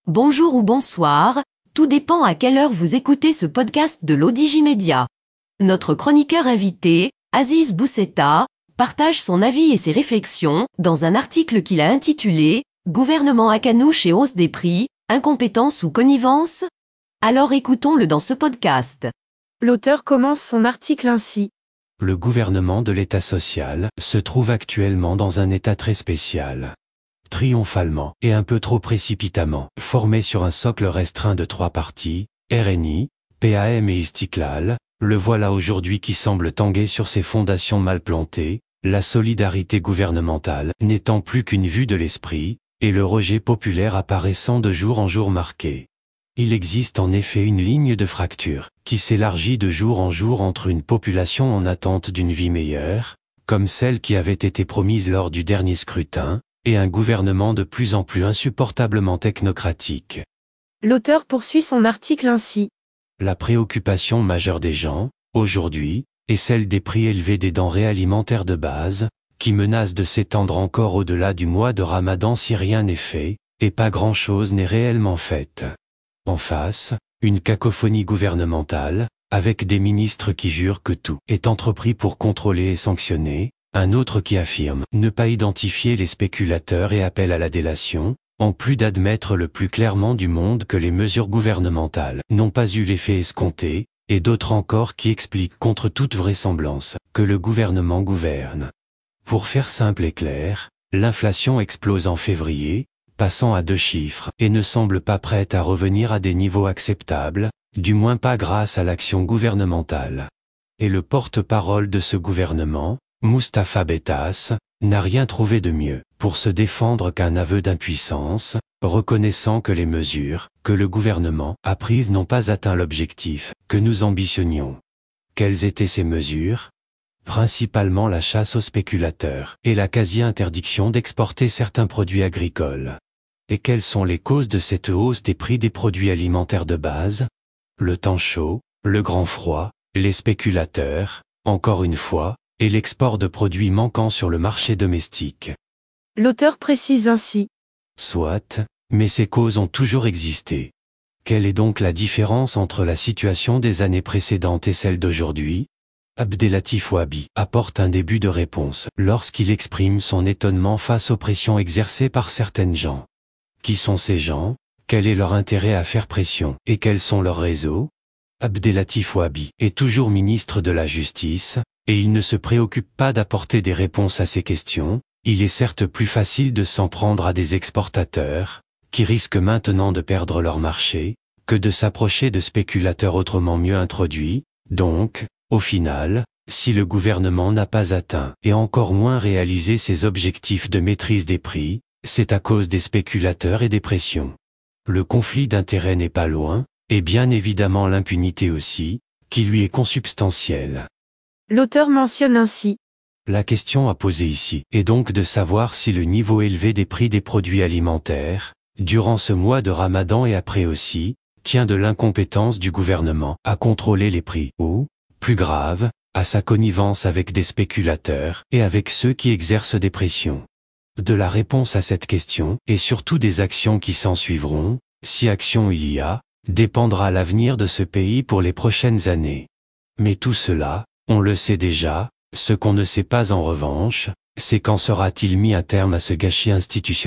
Bonjour ou bonsoir, tout dépend à quelle heure vous écoutez ce podcast de l'Odigimédia. Notre chroniqueur invité, Aziz Bousseta, partage son avis et ses réflexions dans un article qu'il a intitulé « Gouvernement Hakanouche et hausse des prix, incompétence ou connivence ?» Alors écoutons-le dans ce podcast. L'auteur commence son article ainsi. Le gouvernement de l'État social se trouve actuellement dans un état très spécial. Triomphalement, et un peu trop précipitamment, formé sur un socle restreint de 3 partis, RNI, PAM et Istiklal, le voilà aujourd'hui qui semble tanguer sur ses fondations mal plantées, la solidarité gouvernementale n'étant plus qu'une vue de l'esprit, et le rejet populaire apparaissant de jour en jour marqué. Il existe en effet une ligne de fracture, qui s'élargit de jour en jour entre une population en attente d'une vie meilleure, comme celle qui avait été promise lors du dernier scrutin, et un gouvernement de plus en plus insupportablement technocratique. L'auteur poursuit son article ainsi. La préoccupation majeure des gens, aujourd'hui, est celle des prix élevés des denrées alimentaires de base, qui menacent de s'étendre encore au-delà du mois de Ramadan si rien n'est fait, et pas grand-chose n'est réellement fait. En face, une cacophonie gouvernementale, avec des ministres qui jurent que tout est entrepris pour contrôler et sanctionner, un autre qui affirme ne pas identifier les spéculateurs et appelle à la délation, en plus d'admettre le plus clairement du monde que les mesures gouvernementales n'ont pas eu l'effet escompté, et d'autres encore qui expliquent contre toute vraisemblance que le gouvernement gouverne. Pour faire simple et clair, l'inflation explose en février, passant à 2 chiffres, et ne semble pas prête à revenir à des niveaux acceptables, du moins pas grâce à l'action gouvernementale. Et le porte-parole de ce gouvernement, Moustapha Bettas, n'a rien trouvé de mieux pour se défendre qu'un aveu d'impuissance, reconnaissant que les mesures que le gouvernement a prises n'ont pas atteint l'objectif que nous ambitionnions. Quelles étaient ces mesures ? Principalement la chasse aux spéculateurs et la quasi-interdiction d'exporter certains produits agricoles. Et quelles sont les causes de cette hausse des prix des produits alimentaires de base ? Le temps chaud, le grand froid, les spéculateurs, encore une fois, et l'export de produits manquants sur le marché domestique. L'auteur précise ainsi. Soit, mais ces causes ont toujours existé. Quelle est donc la différence entre la situation des années précédentes et celle d'aujourd'hui ? Abdellatif Ouabi apporte un début de réponse lorsqu'il exprime son étonnement face aux pressions exercées par certaines gens. Qui sont ces gens ? Quel est leur intérêt à faire pression et quels sont leurs réseaux ? Abdellatif Ouabi est toujours ministre de la Justice, et il ne se préoccupe pas d'apporter des réponses à ces questions. Il est certes plus facile de s'en prendre à des exportateurs, qui risquent maintenant de perdre leur marché, que de s'approcher de spéculateurs autrement mieux introduits. Donc, au final, si le gouvernement n'a pas atteint et encore moins réalisé ses objectifs de maîtrise des prix, c'est à cause des spéculateurs et des pressions. Le conflit d'intérêts n'est pas loin, et bien évidemment l'impunité aussi, qui lui est consubstantielle. L'auteur mentionne ainsi. La question à poser ici est donc de savoir si le niveau élevé des prix des produits alimentaires, durant ce mois de Ramadan et après aussi, tient de l'incompétence du gouvernement à contrôler les prix ou, plus grave, à sa connivence avec des spéculateurs et avec ceux qui exercent des pressions. De la réponse à cette question, et surtout des actions qui s'en suivront, si action il y a, dépendra l'avenir de ce pays pour les prochaines années. Mais tout cela, on le sait déjà, ce qu'on ne sait pas en revanche, c'est quand sera-t-il mis un terme à ce gâchis institutionnel ?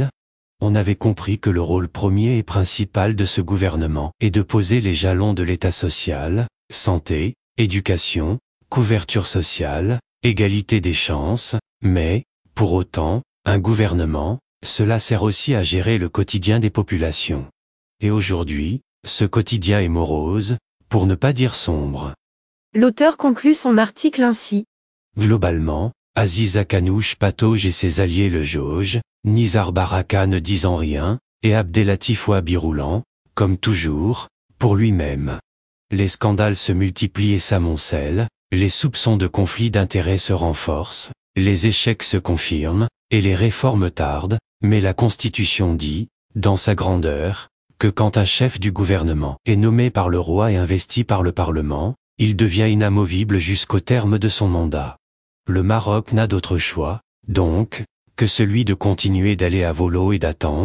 On avait compris que le rôle premier et principal de ce gouvernement est de poser les jalons de l'État social, santé, éducation, couverture sociale, égalité des chances, mais, pour autant, un gouvernement, cela sert aussi à gérer le quotidien des populations. Et aujourd'hui, ce quotidien est morose, pour ne pas dire sombre. L'auteur conclut son article ainsi. Globalement, Aziz Hakanouche patauge et ses alliés le jaugent, Nizar Baraka ne disant rien, et Abdellatif Ouabi roulant, comme toujours, pour lui-même. Les scandales se multiplient et s'amoncellent, les soupçons de conflit d'intérêts se renforcent, les échecs se confirment, et les réformes tardent, mais la Constitution dit, dans sa grandeur, que quand un chef du gouvernement est nommé par le roi et investi par le Parlement, il devient inamovible jusqu'au terme de son mandat. Le Maroc n'a d'autre choix, donc, que celui de continuer d'aller à volo et d'attendre,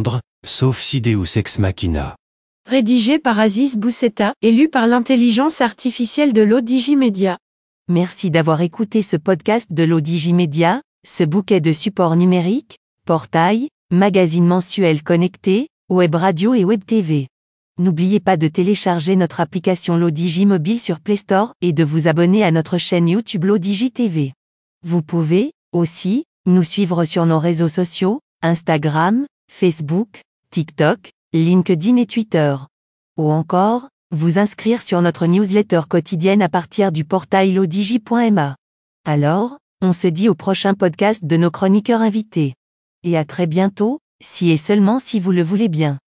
sauf si Deus ex machina. Rédigé par Aziz Boussetta et lu par l'intelligence artificielle de l'Odigimédia. Merci d'avoir écouté ce podcast de l'Odigimédia, ce bouquet de supports numériques, portail, magazine mensuel connecté, web radio et web TV. N'oubliez pas de télécharger notre application l'Odigi mobile sur Play Store et de vous abonner à notre chaîne YouTube l'Odigi TV. Vous pouvez, aussi, nous suivre sur nos réseaux sociaux, Instagram, Facebook, TikTok, LinkedIn et Twitter. Ou encore, vous inscrire sur notre newsletter quotidienne à partir du portail lodigi.ma. Alors, on se dit au prochain podcast de nos chroniqueurs invités. Et à très bientôt, si et seulement si vous le voulez bien.